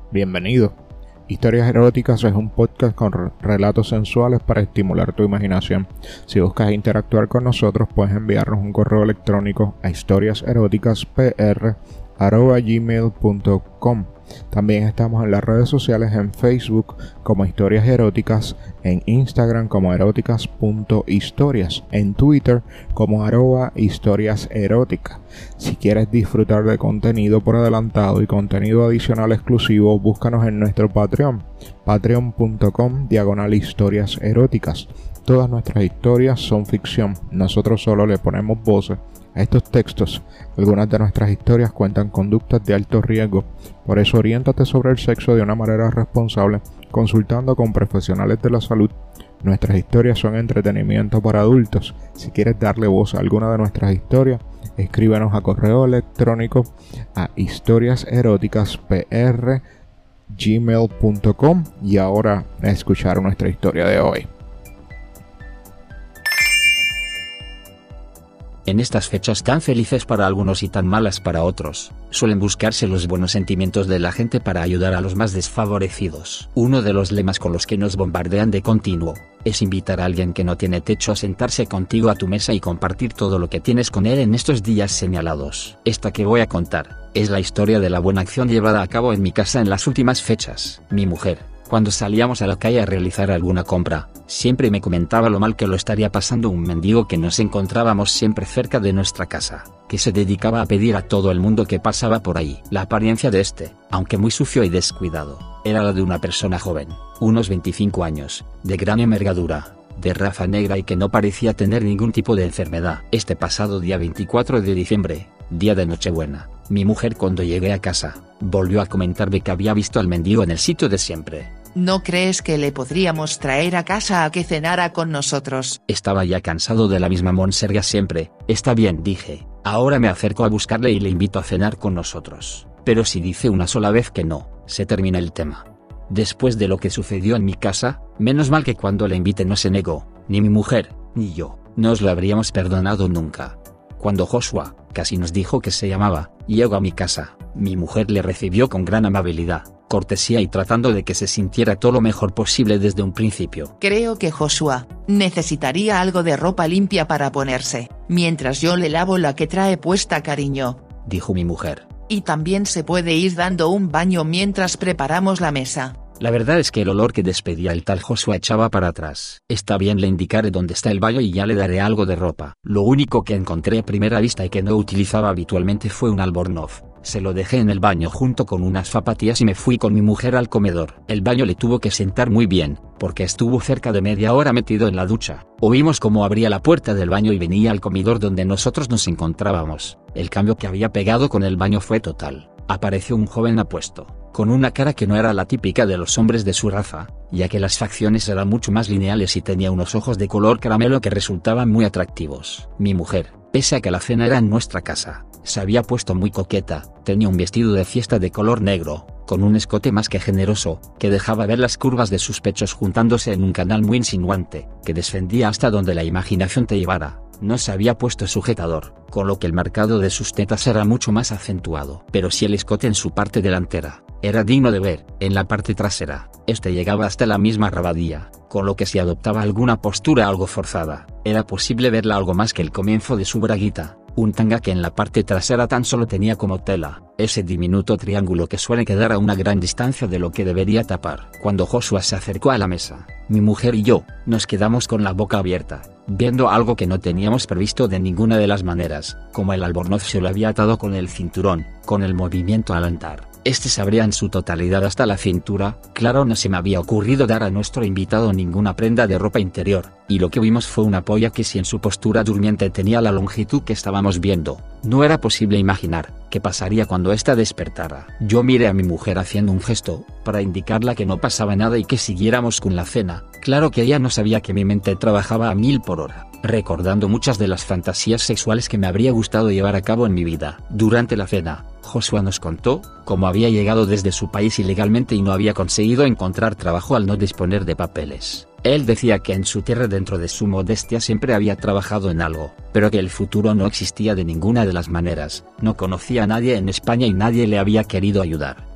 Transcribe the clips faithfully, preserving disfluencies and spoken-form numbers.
Bienvenido. Historias Eróticas es un podcast con re- relatos sensuales para estimular tu imaginación. Si buscas interactuar con nosotros, puedes enviarnos un correo electrónico a historiaseroticaspr arroba gmail punto com. También estamos en las redes sociales, en Facebook como Historias Eróticas, en Instagram como eróticas.historias, en Twitter como arroba historias eróticas. Si quieres disfrutar de contenido por adelantado y contenido adicional exclusivo, búscanos en nuestro Patreon, patreon.com diagonal historias eróticas. Todas nuestras historias son ficción, nosotros solo le ponemos voces a estos textos. Algunas de nuestras historias cuentan conductas de alto riesgo, por eso oriéntate sobre el sexo de una manera responsable, consultando con profesionales de la salud. Nuestras historias son entretenimiento para adultos. Si quieres darle voz a alguna de nuestras historias, escríbenos a correo electrónico a historiaseroticaspr arroba gmail punto com. Y ahora a escuchar nuestra historia de hoy. En estas fechas tan felices para algunos y tan malas para otros, suelen buscarse los buenos sentimientos de la gente para ayudar a los más desfavorecidos. Uno de los lemas con los que nos bombardean de continuo es invitar a alguien que no tiene techo a sentarse contigo a tu mesa y compartir todo lo que tienes con él en estos días señalados. Esta que voy a contar es la historia de la buena acción llevada a cabo en mi casa en las últimas fechas. Mi mujer, cuando salíamos a la calle a realizar alguna compra, siempre me comentaba lo mal que lo estaría pasando un mendigo que nos encontrábamos siempre cerca de nuestra casa, que se dedicaba a pedir a todo el mundo que pasaba por ahí. La apariencia de este, aunque muy sucio y descuidado, era la de una persona joven, unos veinticinco años, de gran envergadura, de raza negra y que no parecía tener ningún tipo de enfermedad. Este pasado día veinticuatro de diciembre, día de Nochebuena, mi mujer, cuando llegué a casa, volvió a comentarme que había visto al mendigo en el sitio de siempre. ¿No crees que le podríamos traer a casa a que cenara con nosotros? Estaba ya cansado de la misma monserga siempre. Está bien, dije. Ahora me acerco a buscarle y le invito a cenar con nosotros. Pero si dice una sola vez que no, se termina el tema. Después de lo que sucedió en mi casa, menos mal que cuando le invité no se negó, ni mi mujer, ni yo, nos lo habríamos perdonado nunca. Cuando Joshua, casi nos dijo que se llamaba, llegó a mi casa, mi mujer le recibió con gran amabilidad, cortesía y tratando de que se sintiera todo lo mejor posible desde un principio. Creo que Joshua necesitaría algo de ropa limpia para ponerse, mientras yo le lavo la que trae puesta, cariño, dijo mi mujer. Y también se puede ir dando un baño mientras preparamos la mesa. La verdad es que el olor que despedía el tal Joshua echaba para atrás. Está bien, le indicaré dónde está el baño y ya le daré algo de ropa. Lo único que encontré a primera vista y que no utilizaba habitualmente fue un albornoz. Se lo dejé en el baño junto con unas zapatillas y me fui con mi mujer al comedor. El baño le tuvo que sentar muy bien, porque estuvo cerca de media hora metido en la ducha. Oímos cómo abría la puerta del baño y venía al comedor donde nosotros nos encontrábamos. El cambio que había pegado con el baño fue total. Apareció un joven apuesto, con una cara que no era la típica de los hombres de su raza, ya que las facciones eran mucho más lineales y tenía unos ojos de color caramelo que resultaban muy atractivos. Mi mujer, pese a que la cena era en nuestra casa, se había puesto muy coqueta. Tenía un vestido de fiesta de color negro, con un escote más que generoso, que dejaba ver las curvas de sus pechos juntándose en un canal muy insinuante, que descendía hasta donde la imaginación te llevara. No se había puesto sujetador, con lo que el marcado de sus tetas era mucho más acentuado. Pero si el escote en su parte delantera era digno de ver, en la parte trasera, este llegaba hasta la misma rabadilla, con lo que si adoptaba alguna postura algo forzada, era posible verla algo más que el comienzo de su braguita. Un tanga que en la parte trasera tan solo tenía como tela ese diminuto triángulo que suele quedar a una gran distancia de lo que debería tapar. Cuando Joshua se acercó a la mesa, mi mujer y yo nos quedamos con la boca abierta, viendo algo que no teníamos previsto de ninguna de las maneras, como el albornoz se lo había atado con el cinturón, con el movimiento al andar. Este se abría en su totalidad hasta la cintura. Claro, no se me había ocurrido dar a nuestro invitado ninguna prenda de ropa interior, y lo que vimos fue una polla que si en su postura durmiente tenía la longitud que estábamos viendo, no era posible imaginar qué pasaría cuando ésta despertara. Yo miré a mi mujer haciendo un gesto, para indicarla que no pasaba nada y que siguiéramos con la cena. Claro que ella no sabía que mi mente trabajaba a mil por hora, recordando muchas de las fantasías sexuales que me habría gustado llevar a cabo en mi vida. Durante la cena, Joshua nos contó cómo había llegado desde su país ilegalmente y no había conseguido encontrar trabajo al no disponer de papeles. Él decía que en su tierra, dentro de su modestia, siempre había trabajado en algo, pero que el futuro no existía de ninguna de las maneras. No conocía a nadie en España y nadie le había querido ayudar.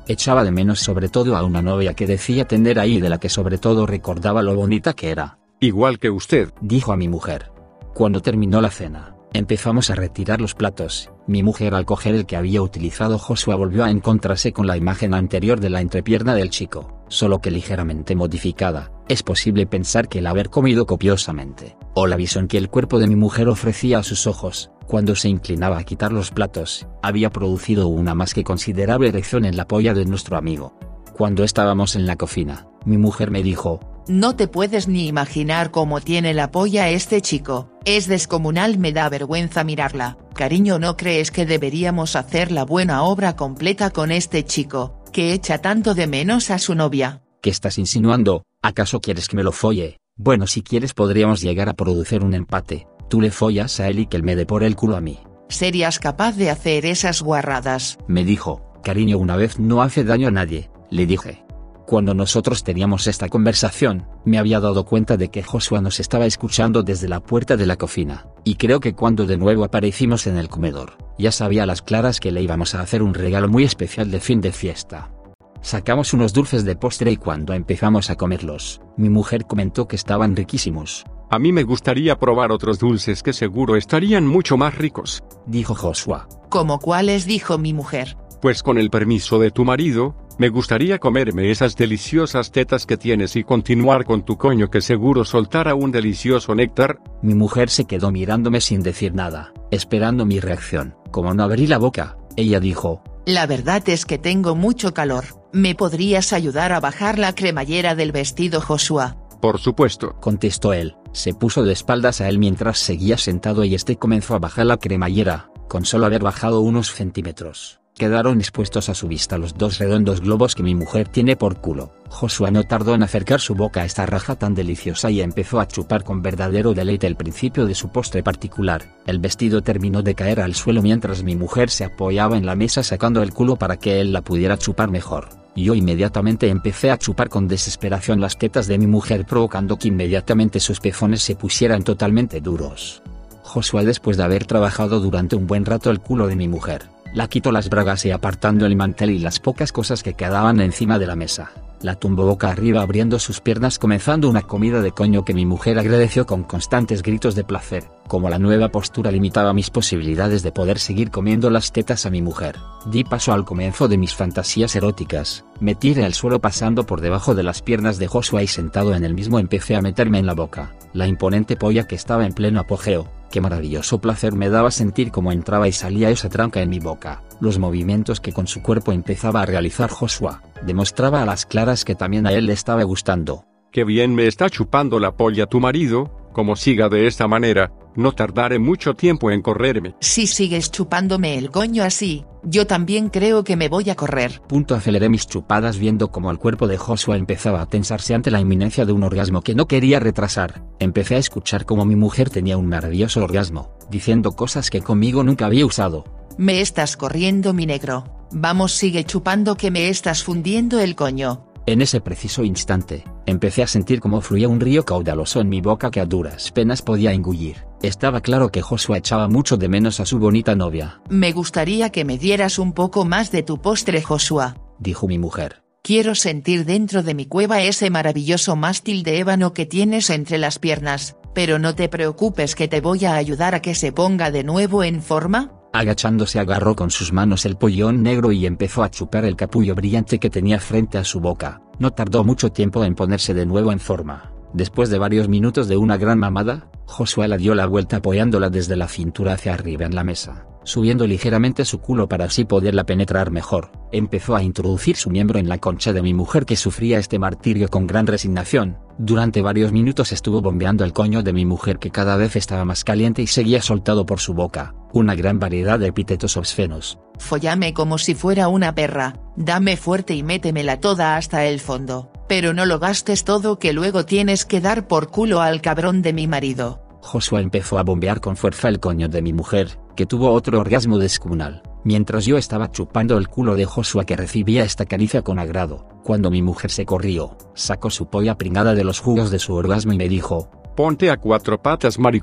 Echaba de menos sobre todo a una novia que decía tener ahí y de la que sobre todo recordaba lo bonita que era. Igual que usted, dijo a mi mujer. Cuando terminó la cena, empezamos a retirar los platos. Mi mujer, al coger el que había utilizado Joshua, volvió a encontrarse con la imagen anterior de la entrepierna del chico, solo que ligeramente modificada. Es posible pensar que el haber comido copiosamente, o la visión que el cuerpo de mi mujer ofrecía a sus ojos, cuando se inclinaba a quitar los platos, había producido una más que considerable erección en la polla de nuestro amigo. Cuando estábamos en la cocina, mi mujer me dijo: no te puedes ni imaginar cómo tiene la polla este chico, es descomunal, me da vergüenza mirarla. Cariño, ¿no crees que deberíamos hacer la buena obra completa con este chico, que echa tanto de menos a su novia? ¿Qué estás insinuando? ¿Acaso quieres que me lo folle? Bueno, si quieres podríamos llegar a producir un empate. Tú le follas a él y que él me dé por el culo a mí. ¿Serías capaz de hacer esas guarradas? Me dijo. Cariño, una vez no hace daño a nadie, le dije. Cuando nosotros teníamos esta conversación, me había dado cuenta de que Joshua nos estaba escuchando desde la puerta de la cocina, y creo que cuando de nuevo aparecimos en el comedor, ya sabía a las claras que le íbamos a hacer un regalo muy especial de fin de fiesta. Sacamos unos dulces de postre y cuando empezamos a comerlos, mi mujer comentó que estaban riquísimos. A mí me gustaría probar otros dulces que seguro estarían mucho más ricos, dijo Joshua. ¿Cómo cuáles? Dijo mi mujer. Pues con el permiso de tu marido, me gustaría comerme esas deliciosas tetas que tienes y continuar con tu coño que seguro soltará un delicioso néctar. Mi mujer se quedó mirándome sin decir nada, esperando mi reacción. Como no abrí la boca, ella dijo: la verdad es que tengo mucho calor, ¿me podrías ayudar a bajar la cremallera del vestido, Joshua? Por supuesto, contestó él. Se puso de espaldas a él mientras seguía sentado y este comenzó a bajar la cremallera, con solo haber bajado unos centímetros. Quedaron expuestos a su vista los dos redondos globos que mi mujer tiene por culo. Joshua no tardó en acercar su boca a esta raja tan deliciosa y empezó a chupar con verdadero deleite el principio de su postre particular. El vestido terminó de caer al suelo mientras mi mujer se apoyaba en la mesa sacando el culo para que él la pudiera chupar mejor. Yo inmediatamente empecé a chupar con desesperación las tetas de mi mujer, provocando que inmediatamente sus pezones se pusieran totalmente duros. Joshua, después de haber trabajado durante un buen rato el culo de mi mujer, la quitó las bragas y apartando el mantel y las pocas cosas que quedaban encima de la mesa, la tumbó boca arriba abriendo sus piernas, comenzando una comida de coño que mi mujer agradeció con constantes gritos de placer. Como la nueva postura limitaba mis posibilidades de poder seguir comiendo las tetas a mi mujer, di paso al comienzo de mis fantasías eróticas. Me tiré al suelo pasando por debajo de las piernas de Joshua y sentado en el mismo empecé a meterme en la boca la imponente polla que estaba en pleno apogeo. Qué maravilloso placer me daba sentir cómo entraba y salía esa tranca en mi boca. Los movimientos que con su cuerpo empezaba a realizar Joshua, demostraba a las claras que también a él le estaba gustando. Qué bien me está chupando la polla tu marido. Como siga de esta manera, no tardaré mucho tiempo en correrme. Si sigues chupándome el coño así, yo también creo que me voy a correr. Punto aceleré mis chupadas viendo como el cuerpo de Joshua empezaba a tensarse ante la inminencia de un orgasmo que no quería retrasar. Empecé a escuchar como mi mujer tenía un maravilloso orgasmo, diciendo cosas que conmigo nunca había usado. Me estás corriendo, mi negro. Vamos, sigue chupando que me estás fundiendo el coño. En ese preciso instante, empecé a sentir cómo fluía un río caudaloso en mi boca que a duras penas podía engullir. Estaba claro que Joshua echaba mucho de menos a su bonita novia. Me gustaría que me dieras un poco más de tu postre, Joshua, dijo mi mujer. Quiero sentir dentro de mi cueva ese maravilloso mástil de ébano que tienes entre las piernas, pero no te preocupes que te voy a ayudar a que se ponga de nuevo en forma. Agachándose agarró con sus manos el pollón negro y empezó a chupar el capullo brillante que tenía frente a su boca. No tardó mucho tiempo en ponerse de nuevo en forma. Después de varios minutos de una gran mamada, Joshua la dio la vuelta apoyándola desde la cintura hacia arriba en la mesa, subiendo ligeramente su culo para así poderla penetrar mejor. Empezó a introducir su miembro en la concha de mi mujer que sufría este martirio con gran resignación. Durante varios minutos estuvo bombeando el coño de mi mujer que cada vez estaba más caliente y seguía soltado por su boca una gran variedad de epítetos obscenos. Follame como si fuera una perra, dame fuerte y métemela toda hasta el fondo, pero no lo gastes todo que luego tienes que dar por culo al cabrón de mi marido. Joshua empezó a bombear con fuerza el coño de mi mujer, que tuvo otro orgasmo descomunal, mientras yo estaba chupando el culo de Joshua que recibía esta caricia con agrado. Cuando mi mujer se corrió, sacó su polla pringada de los jugos de su orgasmo y me dijo: ponte a cuatro patas, maricón.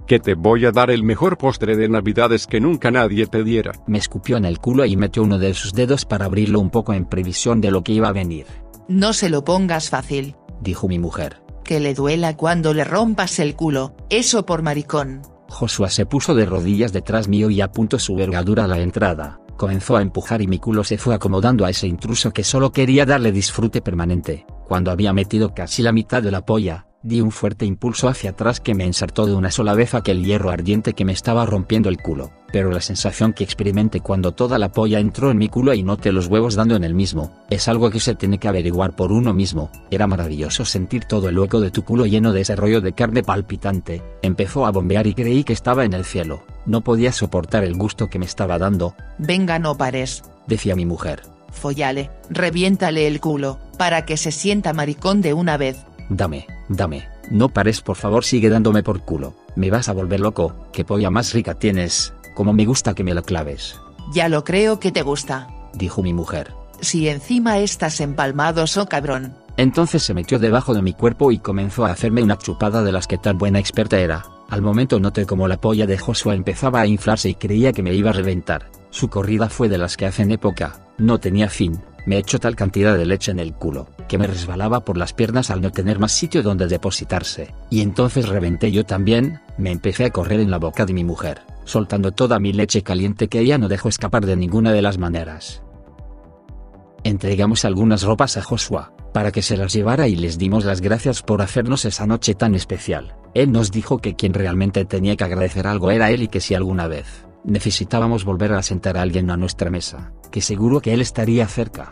que te voy a dar el mejor postre de Navidades que nunca nadie te diera. Me escupió en el culo y metió uno de sus dedos para abrirlo un poco en previsión de lo que iba a venir. No se lo pongas fácil. Dijo mi mujer. Que le duela cuando le rompas el culo, eso por maricón. Joshua se puso de rodillas detrás mío y apuntó su vergadura a la entrada. Comenzó a empujar y mi culo se fue acomodando a ese intruso que solo quería darle disfrute permanente. Cuando había metido casi la mitad de la polla, di un fuerte impulso hacia atrás que me ensartó de una sola vez aquel hierro ardiente que me estaba rompiendo el culo. Pero la sensación que experimenté cuando toda la polla entró en mi culo y noté los huevos dando en el mismo, es algo que se tiene que averiguar por uno mismo. Era maravilloso sentir todo el hueco de tu culo lleno de ese rollo de carne palpitante. Empezó a bombear y creí que estaba en el cielo. No podía soportar el gusto que me estaba dando. Venga, no pares, decía mi mujer. Follale, reviéntale el culo, para que se sienta maricón de una vez. Dame, dame, no pares, por favor, sigue dándome por culo. Me vas a volver loco. Qué polla más rica tienes. Como me gusta que me la claves. Ya lo creo que te gusta, dijo mi mujer. Si encima estás empalmado, so cabrón. Entonces se metió debajo de mi cuerpo y comenzó a hacerme una chupada de las que tan buena experta era. Al momento noté como la polla de Joshua empezaba a inflarse y creía que me iba a reventar. Su corrida fue de las que hacen época, no tenía fin. Me echó tal cantidad de leche en el culo, que me resbalaba por las piernas al no tener más sitio donde depositarse. Y entonces reventé yo también. Me empecé a correr en la boca de mi mujer, soltando toda mi leche caliente que ella no dejó escapar de ninguna de las maneras. Entregamos algunas ropas a Joshua, para que se las llevara y les dimos las gracias por hacernos esa noche tan especial. Él nos dijo que quien realmente tenía que agradecer algo era él y que si alguna vez necesitábamos volver a sentar a alguien a nuestra mesa, que seguro que él estaría cerca.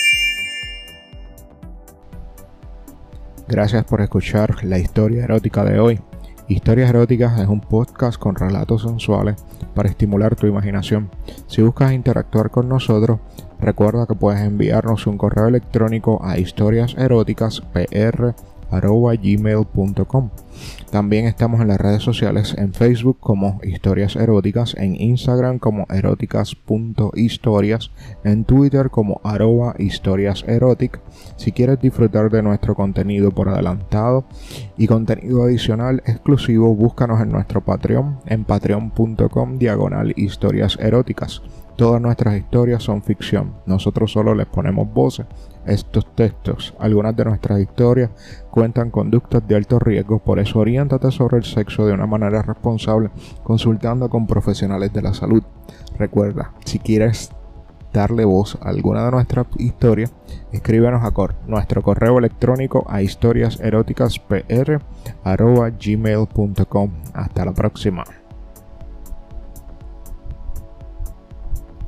Gracias por escuchar la historia erótica de hoy. Historias Eróticas es un podcast con relatos sensuales para estimular tu imaginación. Si buscas interactuar con nosotros, recuerda que puedes enviarnos un correo electrónico a historiaseroticaspr arroba gmail punto com. También estamos en las redes sociales, en Facebook como Historias Eróticas, en Instagram como eróticas.historias, en Twitter como arroba historiaserotic. Si quieres disfrutar de nuestro contenido por adelantado y contenido adicional exclusivo, búscanos en nuestro Patreon, en patreon.com diagonal historias eróticas. Todas nuestras historias son ficción, nosotros solo les ponemos voces a estos textos. Algunas de nuestras historias cuentan conductas de alto riesgo, por eso oriéntate sobre el sexo de una manera responsable, consultando con profesionales de la salud. Recuerda, si quieres darle voz a alguna de nuestras historias, escríbenos a cor nuestro correo electrónico a historiaseroticaspr arroba gmail punto com. Hasta la próxima.